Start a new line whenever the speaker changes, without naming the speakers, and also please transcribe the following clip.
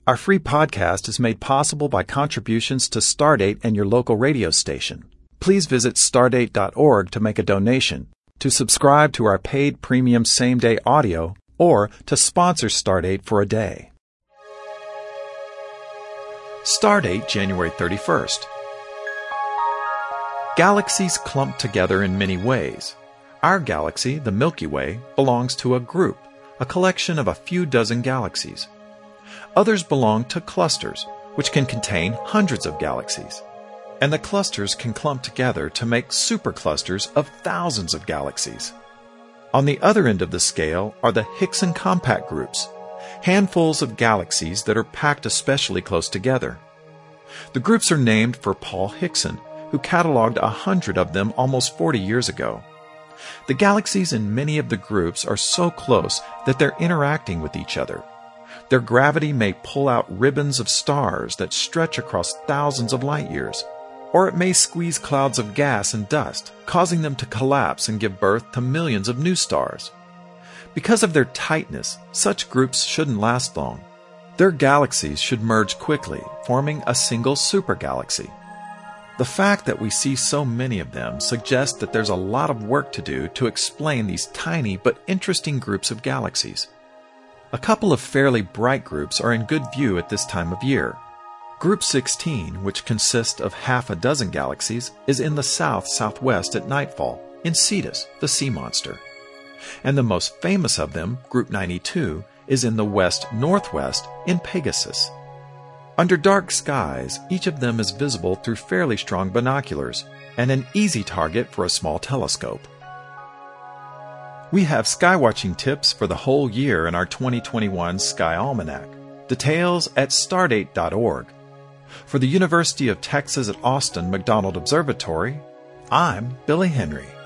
Our free podcast is made possible by contributions to Stardate and your local radio station. Please visit stardate.org to make a donation, to subscribe to our paid premium same-day audio, or to sponsor Stardate for a day. Stardate, January 31st. Galaxies clump together in many ways. Our galaxy, the Milky Way, belongs to a group, a collection of a few dozen galaxies. Others belong to clusters, which can contain hundreds of galaxies. And the clusters can clump together to make superclusters of thousands of galaxies. On the other end of the scale are the Hickson compact groups, handfuls of galaxies that are packed especially close together. The groups are named for Paul Hickson, who cataloged 100 of them almost 40 years ago. The galaxies in many of the groups are so close that they're interacting with each other. Their gravity may pull out ribbons of stars that stretch across thousands of light years, or it may squeeze clouds of gas and dust, causing them to collapse and give birth to millions of new stars. Because of their tightness, such groups shouldn't last long. Their galaxies should merge quickly, forming a single supergalaxy. The fact that we see so many of them suggests that there's a lot of work to do to explain these tiny but interesting groups of galaxies. A couple of fairly bright groups are in good view at this time of year. Group 16, which consists of half a dozen galaxies, is in the south-southwest at nightfall, in Cetus, the sea monster. And the most famous of them, Group 92, is in the west-northwest in Pegasus. Under dark skies, each of them is visible through fairly strong binoculars, and an easy target for a small telescope. We have skywatching tips for the whole year in our 2021 Sky Almanac. Details at stardate.org. For the University of Texas at Austin McDonald Observatory, I'm Billy Henry.